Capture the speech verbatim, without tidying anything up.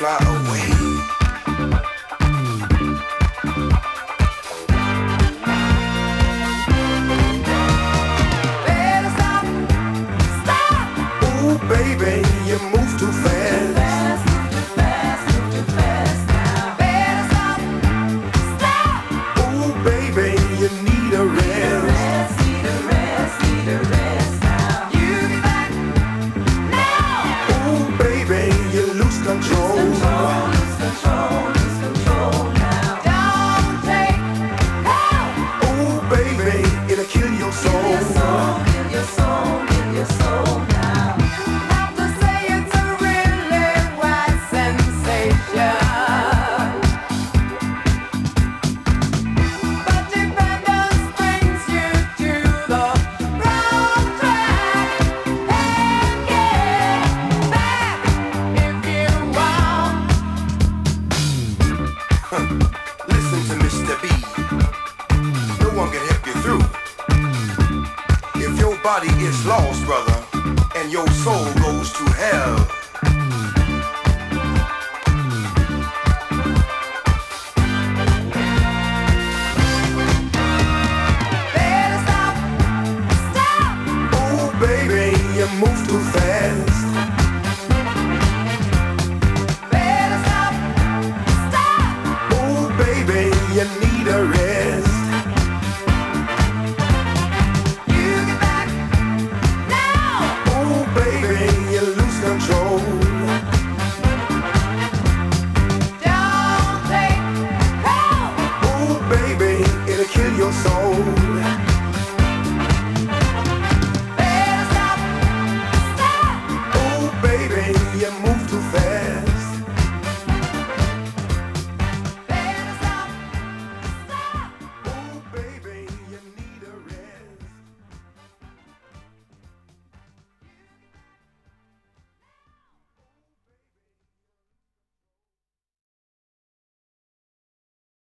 fly away. Baby, you move too fast. Too fast, move too fast, move too fast now. Better stop, stop. Ooh, baby, you need a rest. Need a rest, need a rest now. You get back now. Ooh, baby, you lose control. Lose control, lose control, lose control now. Don't take help. Ooh, baby, it'll kill your soul. Kill your soul, kill your soul, kill your soul now. Listen to Mister B. No one can help you through. If your body is lost, brother, and your soul goes to hell, better stop, stop. Oh, baby, you move too fast. You need a rest. You get back now. Oh, baby, you lose control. Don't take help. Oh, baby, it'll kill your soul. Better stop, stop. Oh, baby, you move.